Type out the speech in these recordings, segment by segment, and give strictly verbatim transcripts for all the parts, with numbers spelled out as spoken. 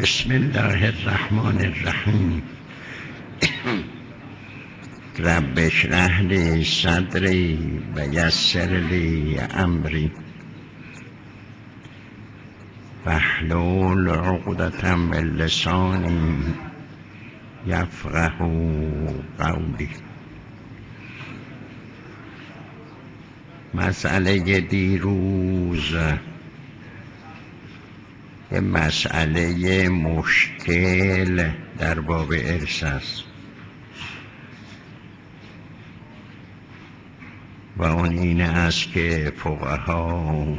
بسم الله الرحمن الرحیم. رب اشرح لی صدری و یسر لی امری واحلل عقدة من لسانی یفقهوا قولی. مسئله دیروز یه مسئله مشکل در باب ارث است و اون این است که فقها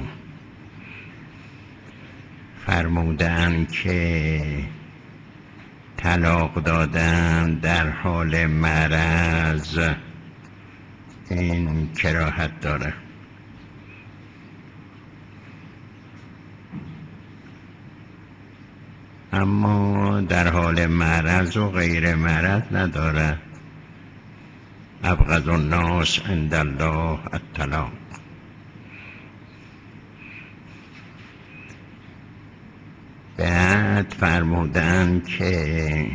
فرمودند که طلاق دادن در حال مرض این کراهت داره، اما در حال مرض و غیر مرض نداره. ابغض الناس عند الله الطلاق. بعد فرمودن که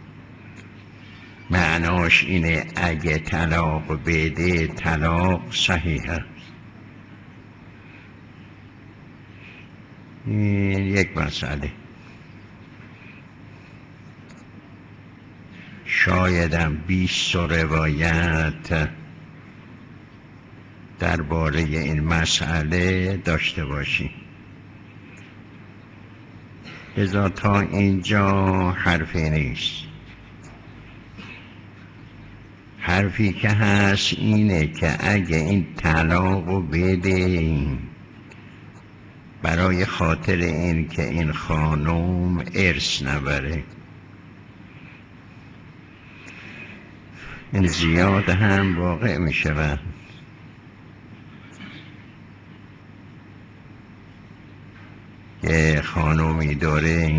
معناش اینه اگه طلاق بده طلاق صحیحه. این یک مسئله. شایدم بیست روایت درباره این مسئله داشته باشیم. لذا تا اینجا حرفی نیست. حرفی که هست اینه که اگه این طلاقو بده برای خاطر این که این خانم ارث نبره، این زیاد هم واقع می شود. که خانومی داره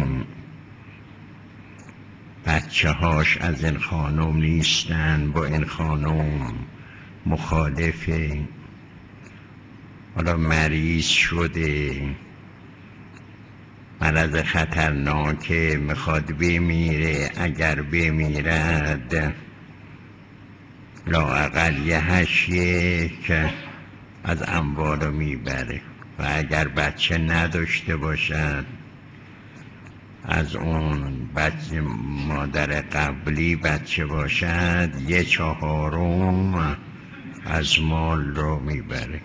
بچه هاش از این خانم نیستن، با این خانم مخالفه، حالا مریض شده، مرض خطرناکه، میخواد بمیره. اگر بمیرد لااقل یه هشیک از اموالو میبره و اگر بچه نداشته باشد از اون بچه مادر قبلی بچه باشد یه چهارم از مال رو میبره.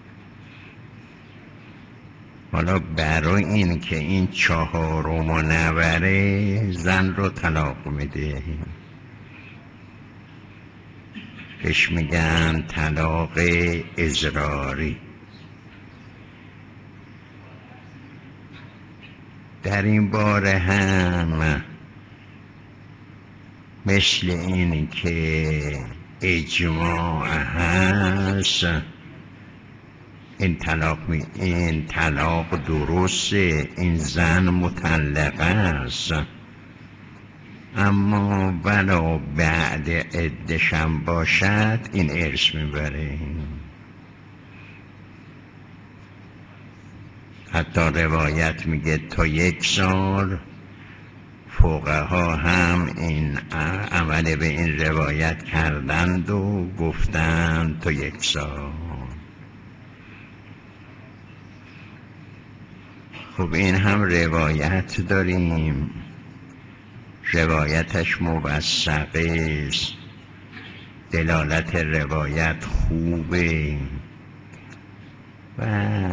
حالا برای این که این چهارم رو نبره زن رو طلاق میده. بهش میگن طلاق اضراری. در این باره هم مثل این که اجماع هست، این طلاق می این طلاق درسته، این زن مطلقه است، اما ولو بعد عده‌شم باشد این ارث میبره. حتی روایت میگه تا یک سال. فقها هم این عمل به این روایت کردند و گفتند تا یک سال. خب این هم روایت داریم، روایتش موثقه است، دلالت روایت خوبه و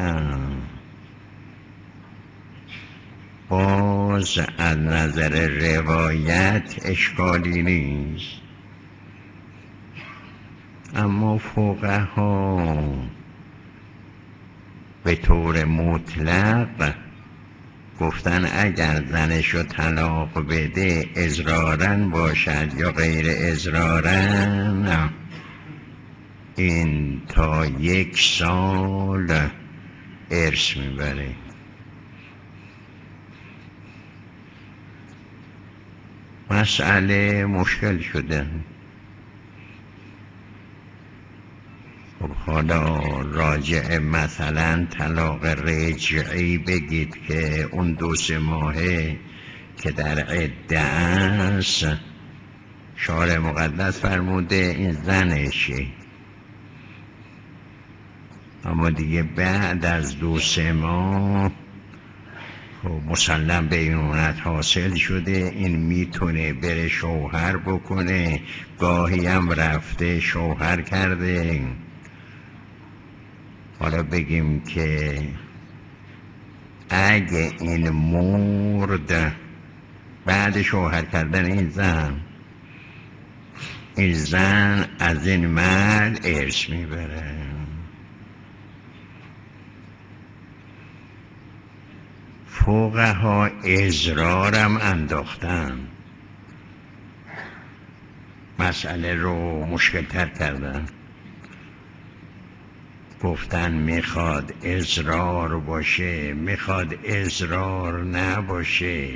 باز از نظر روایت اشکالی نیست، اما فقها به طور مطلق گفتن اگر زنشو طلاق بده اضرارن باشد یا غیر اضرارن این تا یک سال ارث میبره. مسئله مشکل شده. خب حالا راجع مثلا طلاق رجعی بگید که اون دو سه ماهه که در عده است، شارع مقدس فرموده این زنشه، اما دیگه بعد از دو سه ماه خب مسلم بینونت حاصل شده، این میتونه بره شوهر بکنه، گاهی هم رفته شوهر کرده. حالا بگیم که اگه این مرد بعد شوهر کردن این زن، این زن از این مرد ارث میبره. فقها اضرارم انداختن، مسئله رو مشکل تر کردن، گفتن میخواد اضرار باشه، میخواد اضرار نباشه.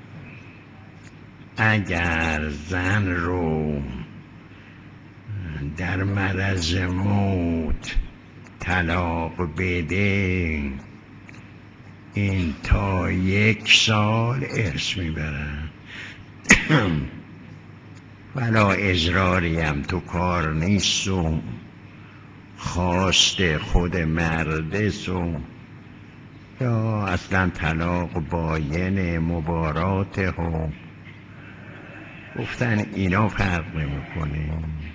اگر زن رو در مرض موت طلاق بده، این تا یک سال ارث میبرن. ولا اضراری هم تو کار نیست و خواست خود مردس و یا اصلا طلاق باین مبارات هم، گفتن اینا فرق نمیکنه.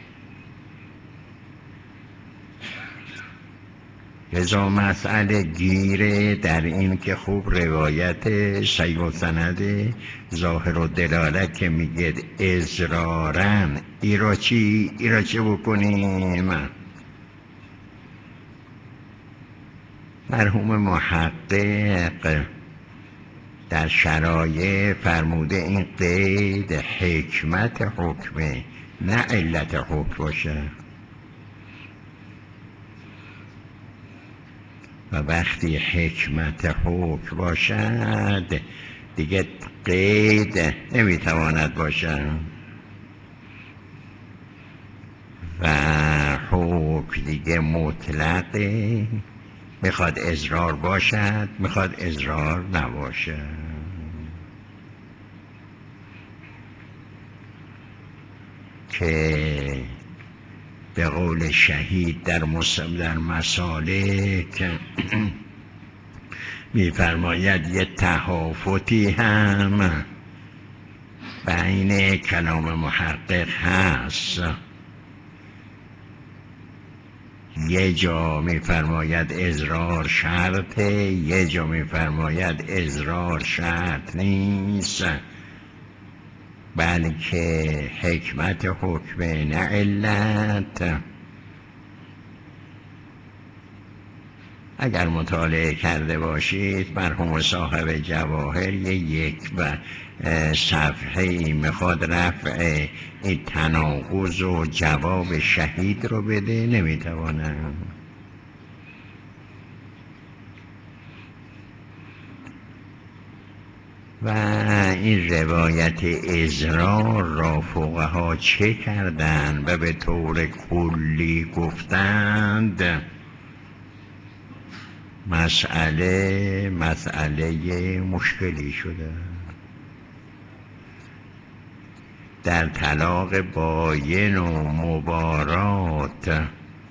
لذا مسئله گیره در این که خوب روایت صحیح السند ظاهر و دلالت که میگه اضرارن، ای را چی؟ ای را چه بکنیم؟ مرحوم محقق در شرایع فرموده این قید حکمت حکمه، نه علت حکم باشه. و وقتی حکمت حکم باشد دیگه قید نمیتواند باشد و حکم دیگه مطلقه، میخواد اضرار باشد، میخواد اضرار نباشد. که به قول شهید در در مسالک میفرماید یه تهافتی هم بین کلام محقق هست. یه جا میفرماید اضرار شرطه، یه جا میفرماید اضرار شرط نیست، بلکه حکمت حکم نه علت. اگر مطالعه کرده باشید مرحوم صاحب جواهر یک و صفحه میخواد رفع این تناقض و جواب شهید رو بده، نمیتوانم. و این روایت اضرار را فقها چه کردند و به طور کلی گفتند؟ مسئله مسئله مشکلی شده. در طلاق باین و مبارات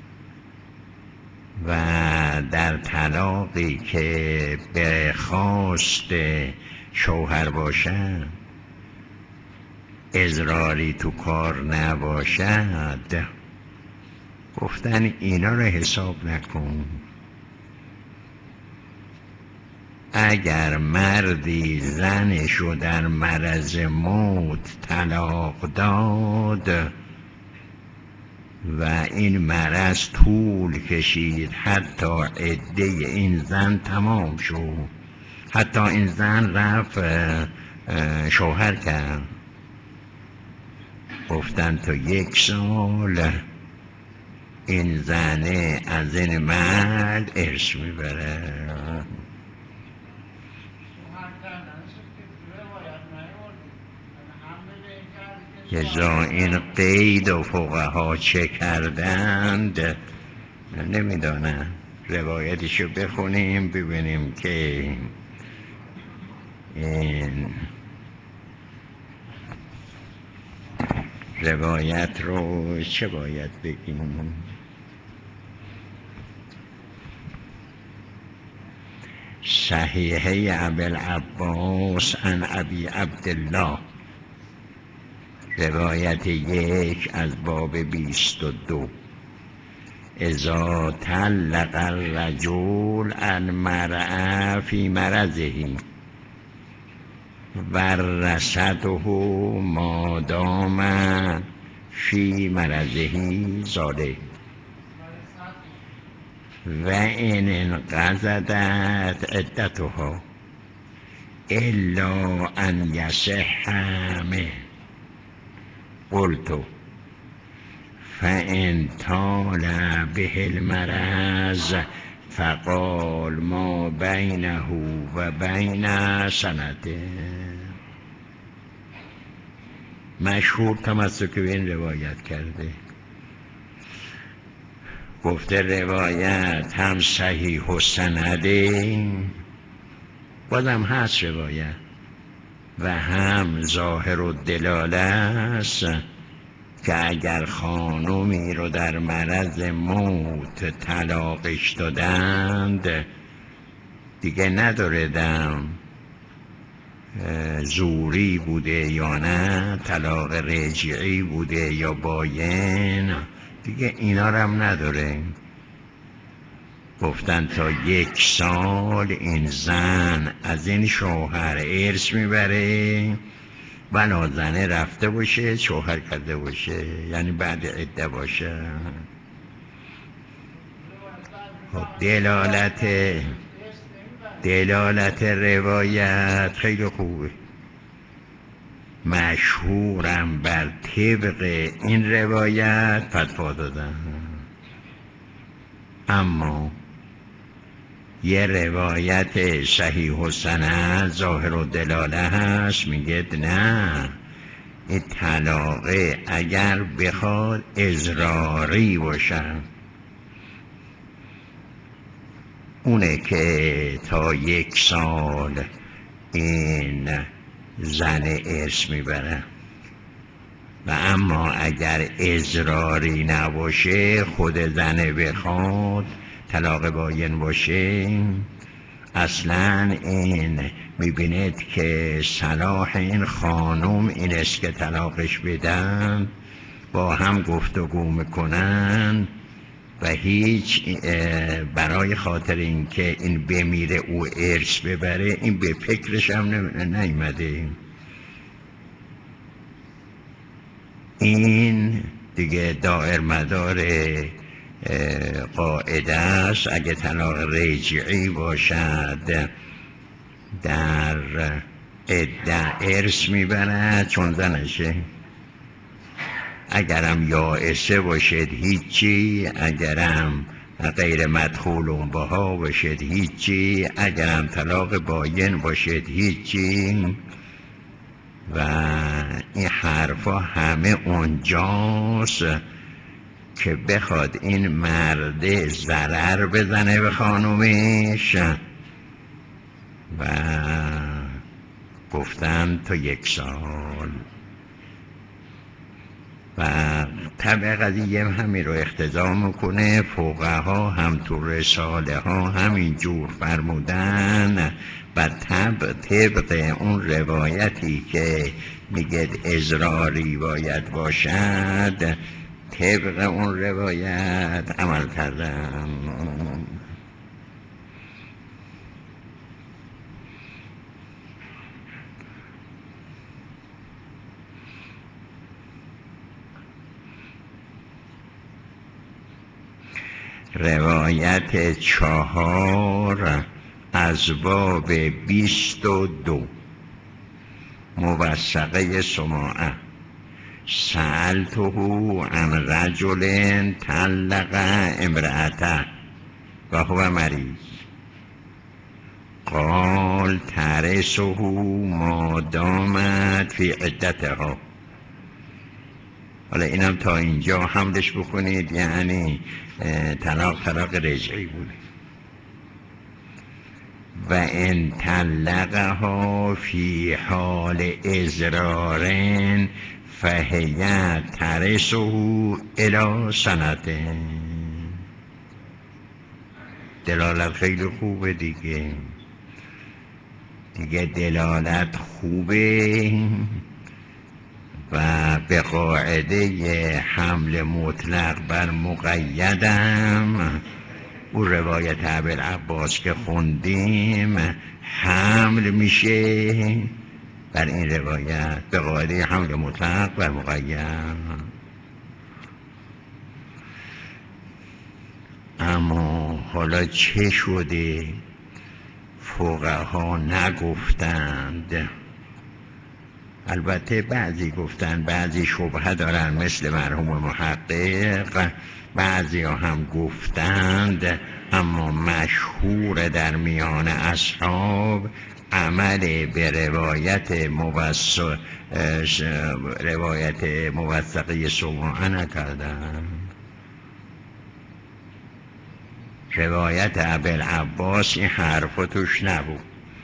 و در طلاقی که به خواست شوهر باشد، اضراری تو کار نباشد، گفتن اینا رو حساب نکن. اگر مردی زنشو در مرض موت طلاق داد و این مرض طول کشید حتی عده این زن تمام شد، حتی این زن رفت شوهر کرد، گفتن تا یک سال این زنه از این مرد ارث میبره. لذا این قید و فقها چه کردند نمیدانم. روایتشو بخونیم ببینیم که این روایت رو چه باید بگیم؟ صحیحه ابوالعباس عن ابی عبدالله، روایت یک از باب بیست و دو. اذا طلق الرجل المرأة فی مرضه ورثته ما دام فی مرضه زاده و ان انقضت عدتها الا ان یصح منه. قلت فان طال به المرض فقال ما بینه و بین سنته. مشهور تمسک به این روایت کرده، گفته روایت هم صحیح و سنده، بازم هست روایت، و هم ظاهر و دلاله است که اگر خانومی رو در مرض موت طلاقش دادند دیگه نداره دم زوری بوده یا نه، طلاق رجعی بوده یا باین، دیگه اینا رو هم نداره. گفتن تا یک سال این زن از این شوهر ارث میبره، بنا زنه رفته باشه شوهر کرده باشه، یعنی بعد عده باشه. خب دلالت دلالت روایت خیلی خوبه، مشهورم بر طبق این روایت فتوا دادن. اما یه روایت صحیح و سند ظاهر و دلاله هست، میگه نه، این طلاقه اگر بخواد اضراری باشه اونه که تا یک سال این زن ارث میبره، و اما اگر اضراری نباشه خود زن بخواد طلاق باین باشه، اصلا این میبینید که صلاح این خانم این است که طلاقش بدن، با هم گفتگو میکنن و هیچ برای خاطر اینکه این بمیره او ارث ببره این به فکرش هم نیامده. این دیگه دائر مدار قاعده است. اگه طلاق رجعی باشد در عده ارث میبرد چون زنشه، اگرم یائسه باشد هیچی، اگرم غیر مدخول بها باشد هیچی، اگرم طلاق باین باشد هیچی. و این حرفا همه اونجاست که بخواد این مرد ضرر بزنه به خانومش و گفتن تا یک سال. و طبع قضیه همین رو اقتضا میکنه، فقها هم تو رساله ها همین جور فرمودن و طبع طبق اون روایتی که میگه اضراری باید باشد طبق اون روایت عمل کردن. روایت چهار از باب بیست و دو، موثقه سماعه. سألته عن رجل طلق امرأته و هو مریض قال ترثه ما دامت فی عدتها. حالا اینم تا اینجا حملش بکنید یعنی طلاق طلاق رجعی بود. و ان طلقها فی حال اضرار فهیت ترسه الی سنته. دلالت خیلی خوبه دیگه، دیگه دلالت خوبه و به قاعده حمل مطلق بر مقیدم او روایت ابوالعباس که خوندیم حمل میشه بر این روایت به قاعده حمل مطلق بر مقید. اما حالا چه شده فقها نگفتند؟ البته بعضی گفتن، بعضی شبهه دارن مثل مرحوم محقق، بعضی ها هم گفتند، اما مشهور در میان اصحاب عمل به روایت موثق روایت موثقه سماعه نکردن. روایت ابوالعباس این حرف توش نبود.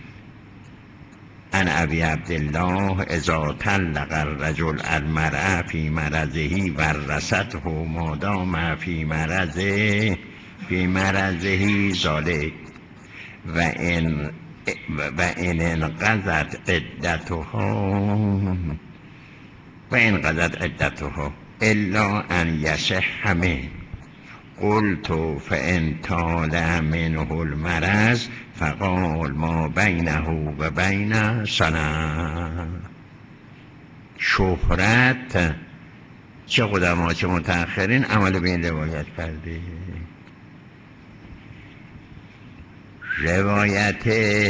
ان ابی عبدالله اذا طلق الرجل المرأة فی مرضه ورثته ما دام فی مرضه فی مرضه ذلک و ان و ان انقضت عدتها و انقضت عدتها الا ان یصح منه قلت فان طال منه المرض فقال ما بینه و بین سنه. شهرت چه قدما چه متأخرین عمل به این روایت کرده. روایت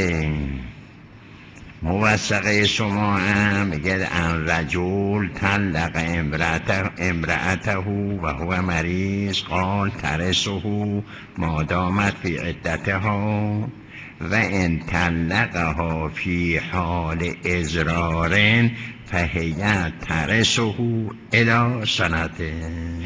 موثقه سماعه میگه ان رجل طلق امرأته امرأته و هو مریض قال ترسه ما دامت فی عدتها و ان طلقها فی حال اضرار فهی ترسه الی سنته.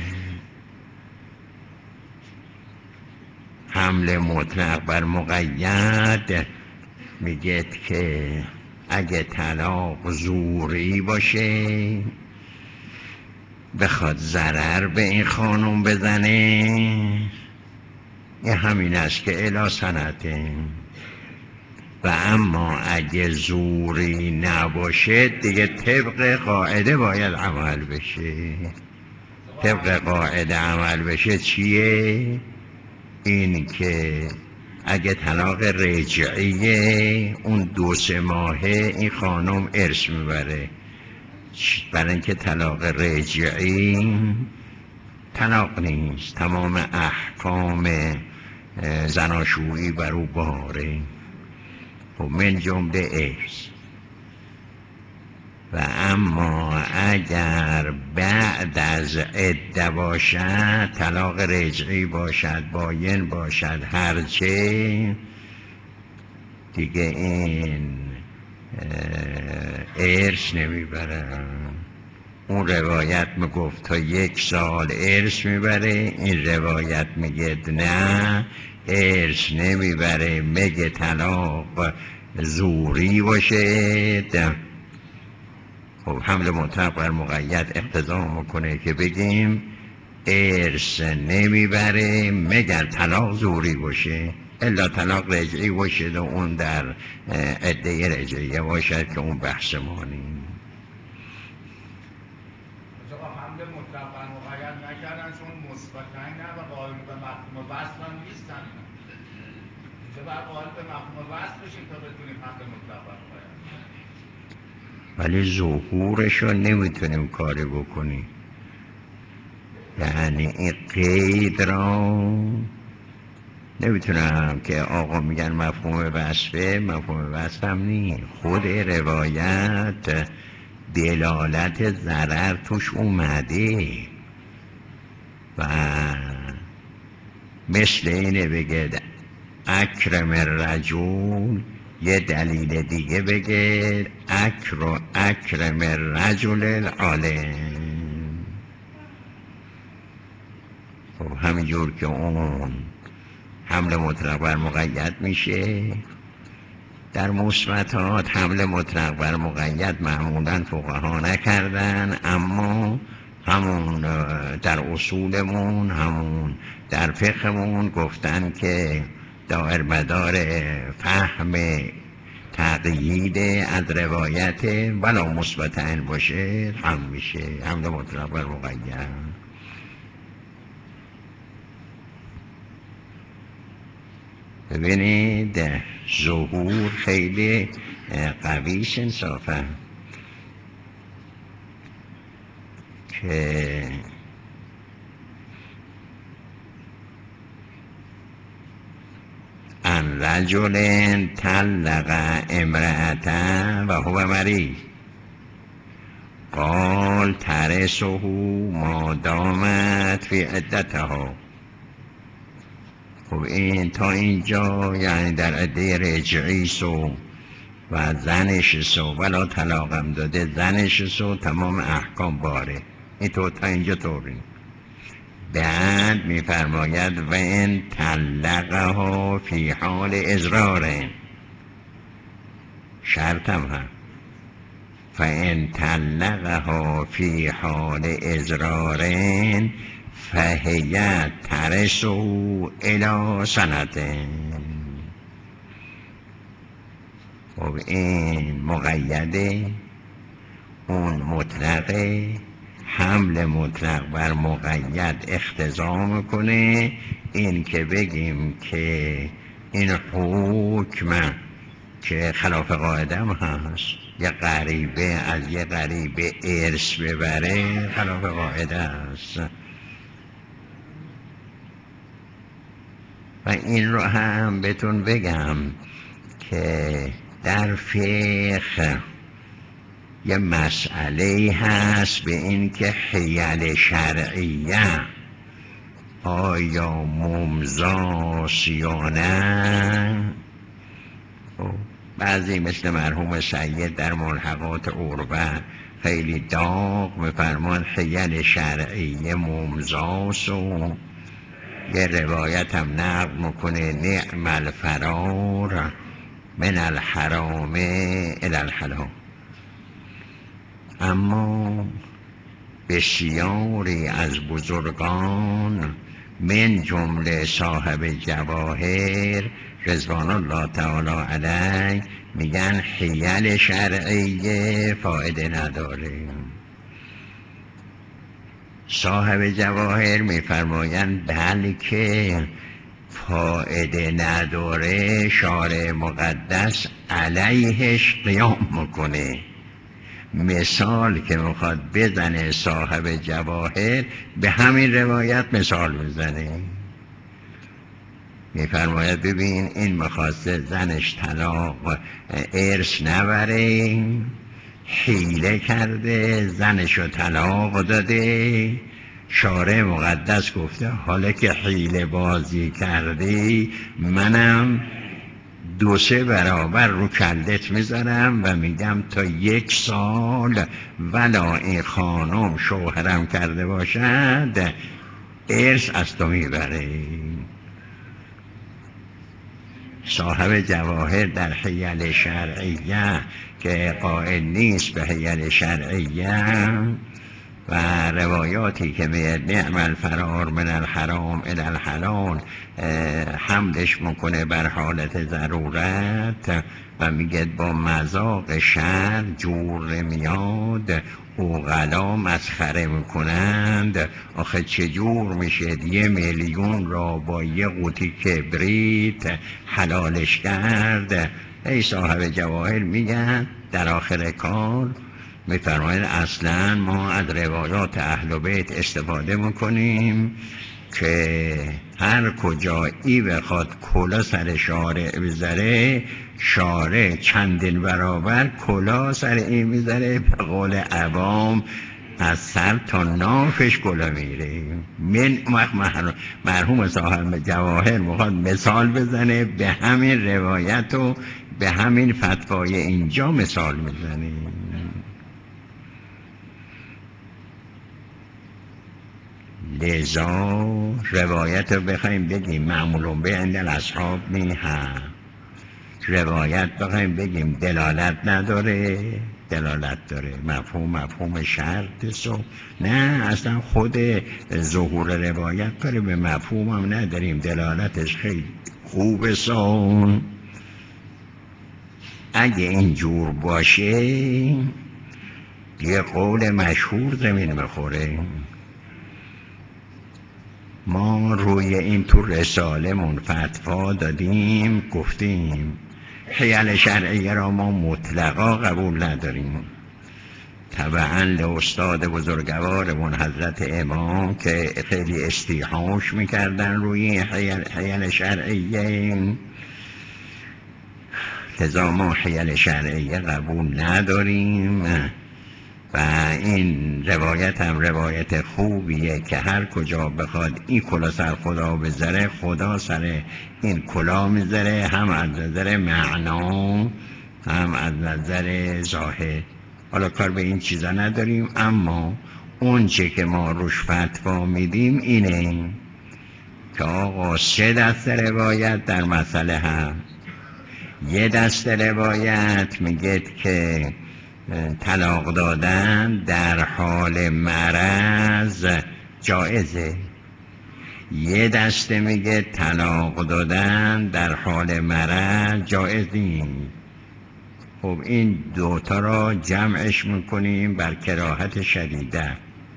حمل مطلق بر مقید میگه که اگه طلاق زوری باشه بخواد ضرر به این خانم بزنه، یه همین است که الی سنته. و اما اگه زوری نباشه دیگه طبق قاعده باید عمل بشه. طبق قاعده عمل بشه چیه؟ این که اگه طلاق رجعیه اون دو سه ماهه این خانم ارث میبره، برای اینکه طلاق رجعی طلاق نیست، تمام احکام زناشویی بر او باره و من جمله ارث. و اما اگر بعد از عده باشد، طلاق رجعی باشد، باین باشد، هرچه دیگه این ارث نمیبره. اون روایت میگفت تا یک سال ارث میبره، این روایت میگه نه ارث نمیبره مگه طلاق زوری باشه. خب حمل مطلق بر مقید اقتضا میکنه که بگیم ارث نمیبره مگر طلاق زوری باشه، الا طلاق رجعی باشه و اون در عده رجعیه باشد که اون بحث ما نیم. حمل مطلق بر مقید نکردن چون مثبتن نه و قائل به مفهوم وصل هم نیستن. اینجا باید قائل به مفهوم وصل بشیم تا بتونیم حمل مطلق بر مقید، ولی ظهورش رو نمیتونیم کاری بکنیم. یعنی این قید را نمیتونم که آقا میگن مفهوم وصفه، مفهوم وصف هم نی. خود روایت دلالت ضرر توش اومده و مثل اینه بگه اکرم الرجل، یه دلیل دیگه بگه اکر اکرم الرجل العالم. خب همینجور که اون حمل مطلق بر مقید میشه، در مثبتات حمل مطلق بر مقید معمولا فقها نکردن، اما همون در اصولمون، همون در فقهمون گفتن که دائر مدار فهم تقیید از روایت ولا مثبتن باشه هم میشه حمل مطلق بر مقید. ببینید ظهور خیلی قویش انصافا که ان رجل طلق امرأة و هو مریض قال ترثه ما دامت فی عدتها. خب این تا اینجا یعنی در عده رجعی سو و زنش سو ولا طلاقم داده زنش سو تمام احکام باره. این تو تا اینجا طوری. بعد میفرماید و این طلقها فی حال اضرار، شرطم هم فان طلقها فی حال اضرار فهیت ترسه الی سنته. خب این مقیده، اون مطلقه، حمل مطلق بر مقید اقتضا میکنه این که بگیم که این حکم که خلاف قاعده هم هست، یه غریبه از یه غریبه ارث ببره خلاف قاعده است. و این رو هم بهتون بگم که در فقه یه مسئله هست به این که حیل شرعیه آیا ممزاست یا نه. بعضی مثل مرحوم سید در ملحقات عربه خیلی داغ میفرمان حیل شرعیه ممزاست و یه روایت هم نقل میکنه نعم الفرار من الحرام الی الحلال. اما بسیاری از بزرگان من جمله صاحب جواهر رضوان الله تعالی علیه میگن حیل شرعیه فایده نداره. صاحب جواهر میفرمایند بلکه فایده نداره، شارع مقدس علیهش قیام میکنه. مثال که میخواد بزنه صاحب جواهر به همین روایت مثال بزنه، میفرماید ببین این میخواسته زنش طلاق ارث نبره، حیله کرده زنشو طلاق داده، شارع مقدس گفته حالا که حیله بازی کردی منم دو سه برابر رو کلت میذارم و میگم تا یک سال ولا این خانم شوهرم کرده باشد ارث از تو میبره. صاحب جواهر در حیل شرعیه که قائل نیست به حیل شرعیه و روایاتی که میاد نعم الفرار من الحرام الی الحلال حملش میکنه بر حالت ضرورت و میگه با مذاق شر جور نمیاد، اوغلا مسخره میکنند. آخه چجور میشه یه میلیون را با یه قوطی کبریت حلالش کرد؟ ای صاحب جواهر میگن در آخر کار میفرماید اصلا ما از روایات اهل بیت استفاده میکنیم که هر کجا ای بخواد کلا سر شارع بذاره شارع چندین برابر کلا سر این میذاره، به قول عوام از سر تا نافش کلا میره. من مرحوم صاحب جواهر میخواد مثال بزنه به همین روایت و به همین فتوای اینجا مثال میزنه. لذا روایت رو بخوایم بگیم معمولون به عند الاصحاب نی ها روایت بخوایم بگیم دلالت نداره، دلالت داره، مفهوم مفهوم شرط سو نه، اصلا خود ظهور روایت کاری به مفهوم هم نداریم، دلالتش خیلی خوبه. سون اگه اینجور باشه یه قول مشهور زمین بخوره. ما روی این تو رسالمون فتوا دادیم، گفتیم حیل شرعیه را ما مطلقا قبول نداریم، طبعا لاستاد بزرگوارمون حضرت امام که خیلی استیحاش میکردن روی حیل, حیل شرعیه، لذا ما حیل شرعیه قبول نداریم. و این روایت هم روایت خوبیه که هر کجا بخواد این کلا سر خدا بذاره، خدا سر این کلا میذاره، هم از نظر معنا هم از نظر ظاهر. حالا کار به این چیزا نداریم، اما اون چه که ما روش فتوا میدیم اینه که آقا سه دست روایت در مسئله هم. یه دست روایت میگه که طلاق دادن در حال مرض جایزه، یه دسته میگه طلاق دادن در حال مرض جایز نیست. خب این دوتا را جمعش میکنیم بر کراهت شدیده.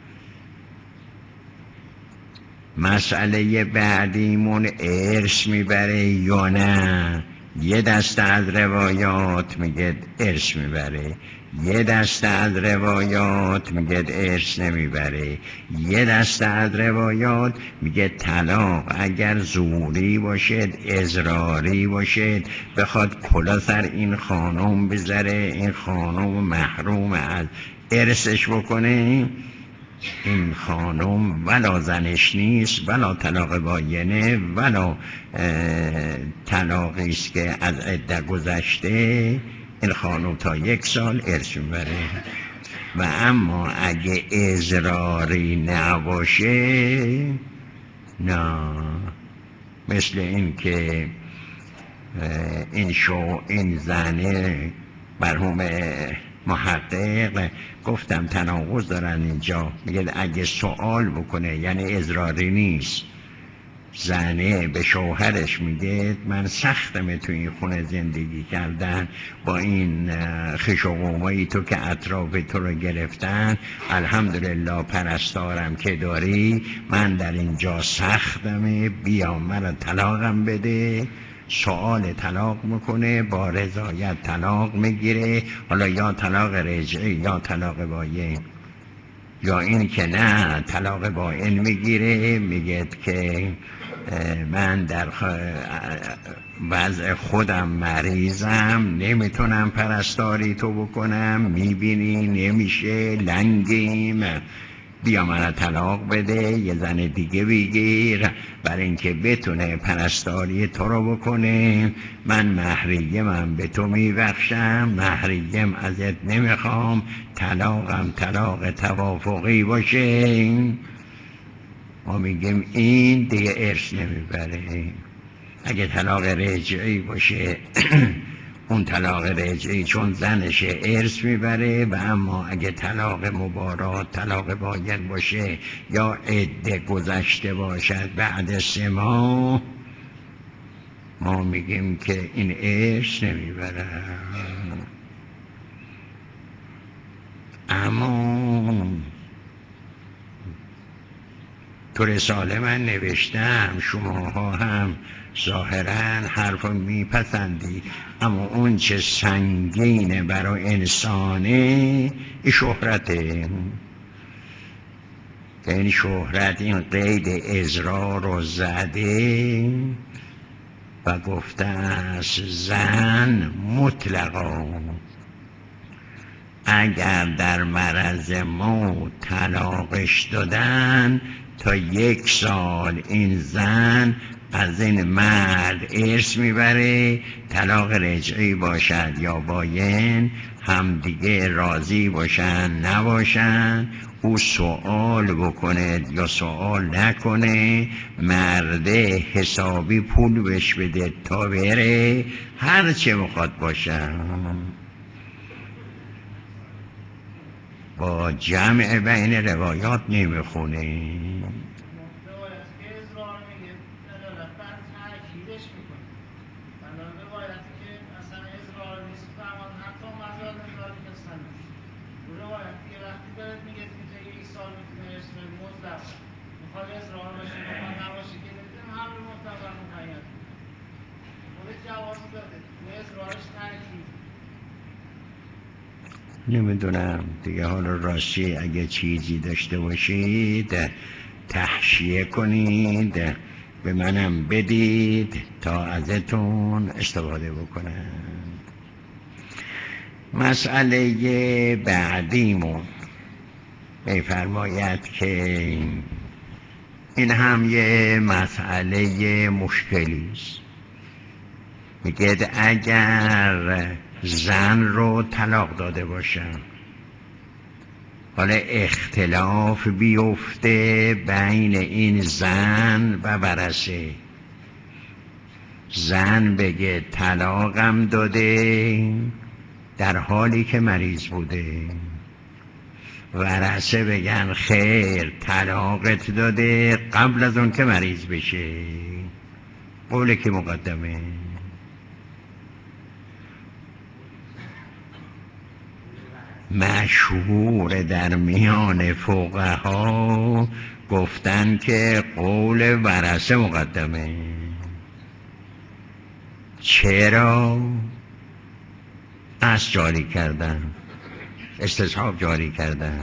مسئله بعدیمون ارث میبره یا نه؟ یه دسته از روایات میگه ارث میبره، یه دسته از روایات میگه ارث نمیبره، یه دسته از روایات میگه طلاق اگر زوری باشد، اضراری باشد، بخواد کلا سر این خانم بذاره، این خانم محروم از ارثش بکنه، این خانم ولا زنش نیست، ولا طلاق باینه، ولا طلاقی است که از عده گذشته، این خانم تا یک سال ارث میبره. و اما اگه اضراری نباشه نه، مثل این که این شو این زنه مرحوم محقق گفتم تناقض دارن اینجا، میگه اگه سوال بکنه یعنی اضراری نیست، زنه به شوهرش میگه من سختمه تو این خونه زندگی کردن با این خش و قومایی تو که اطراف تو رو گرفتن، الحمدلله پرستارم که داری، من در اینجا سختمه، بیا من طلاقم بده. سوال طلاق میکنه، با رضایت طلاق میگیره، حالا یا طلاق رجعی یا طلاق باین، یا این که نه طلاق باین میگیره، میگه که من در وضع خودم مریضم، نمیتونم پرستاری تو بکنم، میبینی نمیشه، لنگیم، بیا من طلاق بده، یه زن دیگه بگیر برای اینکه بتونه پرستاری تو رو بکنه، من مهریه من به تو میبخشم، مهریم ازت نمیخوام، طلاقم طلاق توافقی باشه. ما میگیم این دیگه ارث نمیبره. اگه طلاق رجعی باشه اون طلاق رجعی چون زنشه ارث میبره، و اما اگه طلاق مبارات طلاق باین باشه یا عده گذشته باشد بعد سه ماه، ما میگیم که این ارث نمیبره. اما تو رساله من نوشتم، شماها هم ظاهراً حرف میپسندی، اما اون چه سنگینه برای انسانه این شهرته، که این شهرت این قید اضرار رو زده و گفته است زن مطلقا اگر در مرض موت طلاقش دادن تا یک سال این زن از این مرد ارث میبره، طلاق رجعی باشد یا باین، هم دیگه راضی باشن نباشن، او سوال بکنه یا سوال نکنه، مرده حسابی پول بهش بده تا بره، هر چه میخواد باشه. با جمع بین روایات نمیخونه. روایتی که اصلا اضرار نیست فرمان حتی مجال نداری که اصلا روایتی که وقتی دارد میگه که یک سال میتونه ارث بده مطلق میخواد اضرار باشه میخواد نباشه که نمیتونیم حمل مطلق مقید خود جواز داده تو اضرارش ترکیب. نمیدونم دیگه، حالا راستی اگه چیزی داشته باشید تحشیه کنید به منم بدید تا ازتون استفاده بکنم. مسئله بعدیمون میفرماید که این هم یه مسئله مشکلی است. میگه اگر زن رو طلاق داده باشم، حالا اختلاف بیفته بین این زن و ورثه، زن بگه طلاقم داده در حالی که مریض بوده، ورثه بگن خیر طلاقت داده قبل از اون که مریض بشه، قوله که مقدمه. مشهور در میان فقها گفتن که قول ورثه مقدمه. چرا؟ از جاری کردن، استصحاب جاری کردن،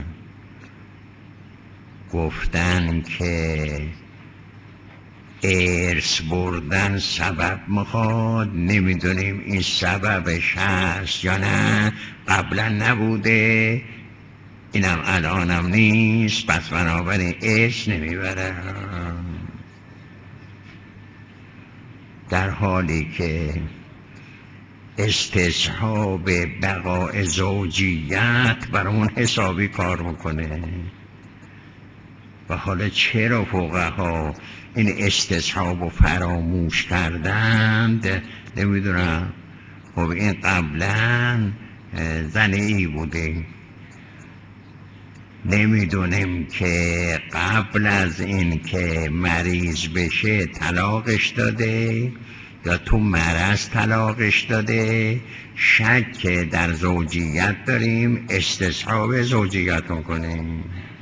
گفتن که ارث بردن سبب میخواد، نمیدونیم این سببش هست یا نه، قبلا نبوده اینم الانم نیست، پس بنابراین ارث نمیبرم. در حالی که استصحاب بقاء زوجیت بر اون حسابی کار میکنه. و حالا چرا فقها این استصحاب رو فراموش کردند نمیدونم. خب این قبلا زنی ای بوده، نمیدونیم که قبل از این که مریض بشه طلاقش داده یا تو مرض طلاقش داده، شک در زوجیت داریم، استصحاب زوجیت میکنیم.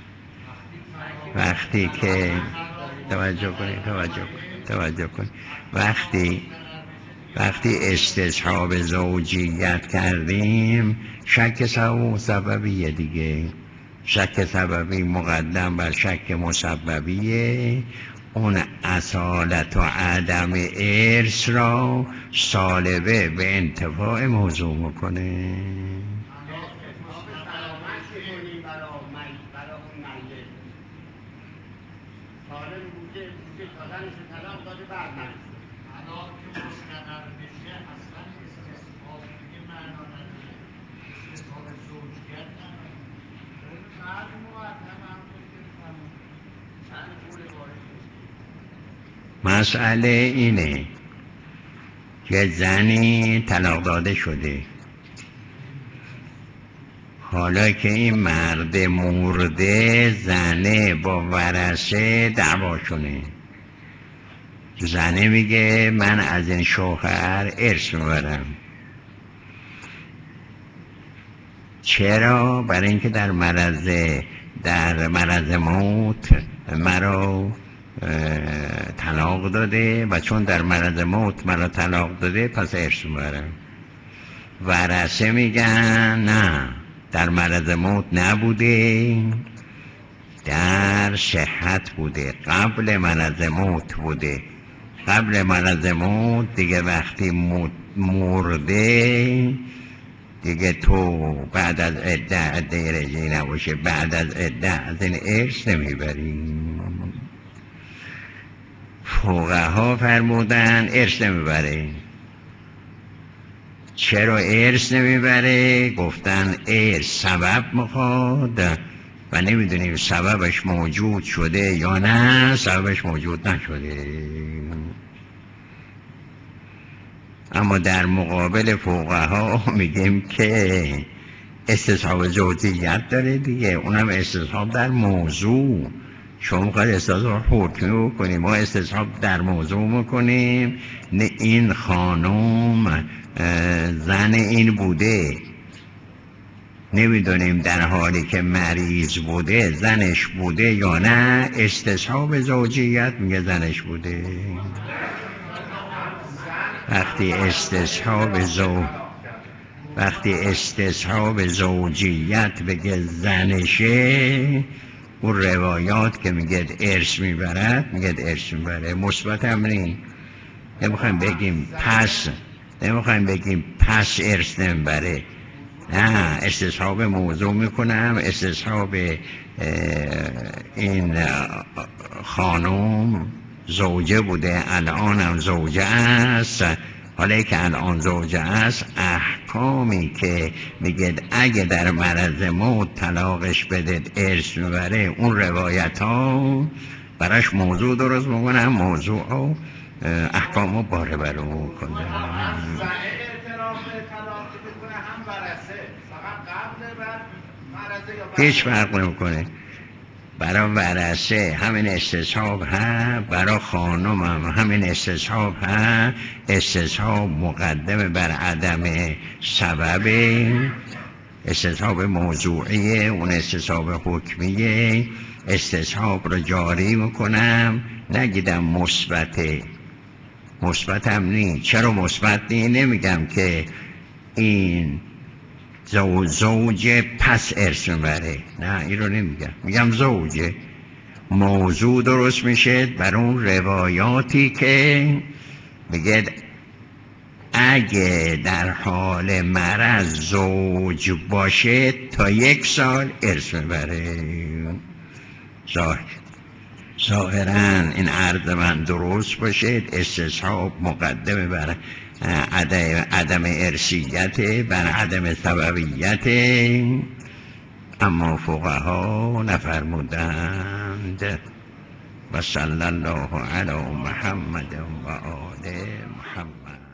وقتی که توجه کنید توجه کنید توجه کنید وقتی وقتی استصحاب زوجیت کردیم، شک سببیه دیگه، شک سببی مقدم بر شک مسببیه، اون اصالت و عدم ارث را سالبه به انتفاع موضوع میکنه. سالم بوده بوده تا زنش رو طلاق داده بعد مریض شده. طلاق که مستقر بشه اصلا استصحاب دیگه معنا نداره، استصحاب زوجیت معنا نداره. قول مرد مقدم همونطور که فرمودید. بعد قول وارث نیست. مسئله اینه که زنی طلاق داده شده، حالا که این مرد مرده، زنه با ورثه دعواشونه، زنه میگه من از این شوهر ارث میبرم. چرا؟ برای اینکه در مرض در مرض موت مرا طلاق داده و چون در مرض موت مرا طلاق داده پس ارث میبرم. ورثه میگن نه، در مرض موت نبوده، در صحت بوده، قبل مرض موت بوده. قبل مرض موت دیگه وقتی مرده دیگه تو بعد از عده عده رجعی نباشه، بعد از عده از این ارث نمیبریم. فقها فرمودن ارث نمیبره. چرا ارث نمیبره؟ گفتن ارث سبب میخواد و نمیدونیم سببش موجود شده یا نه سببش موجود نشده. اما در مقابل فقها میگیم که استصحاب زوجیت داره دیگه، اونم استصحاب در موضوع. شما میخواید استصحاب حکمی بکنیم، ما استصحاب در موضوع میکنیم. نه این خانم زن این بوده، نمیدونیم در حالی که مریض بوده زنش بوده یا نه، استصحاب زوجیت میگه زنش بوده. وقتی استصحاب زو وقتی استصحاب زوجیت بگه زنشه، اون روایات که میگه ارث میبرد میگه ارث میبره. مثبت هم نیم نمیخوایم بگیم پس نمیخوایم بگیم پس ارث نمیبره، نه استصحاب موضوع میکنم. استصحاب این خانم زوجه بوده، الان هم زوجه است. حالا که الان زوجه است، احکامی که میگه اگه در معرض موت طلاقش بدید ارث میبره، اون روایت ها براش موضوع درست میکنم، موضوع ها احکام رو باره بره میکنه. زنه اعتراف به طلاق که بکنه هم ورثه، فقط قبل بعد معرضه یا بعد هیچ فرق نمیکنه. برای ورثه همین استصحاب ها، برای خانم هم همین استصحاب ها. استصحاب مقدم بر عدم سبب، استصحاب موضوعیه، اون استصحاب حکمیه. استصحاب رو جاری میکنم، نگیدم مثبته. مثبت هم نی. چرا مثبت نی؟ نمیگم که این زوج زوجه پس ارث میبره، نه این رو نمیگم، میگم زوجه. موضوع درست میشه بر اون روایاتی که میگه اگه در حال مرض زوج باشه تا یک سال ارث میبره. ظاهرا این عرض من درست باشه، استصحاب مقدم بر عدم, عدم ارثیت، بر عدم سببیت، اما فقها نفرمودند. و صلی الله علی محمد و آل محمد.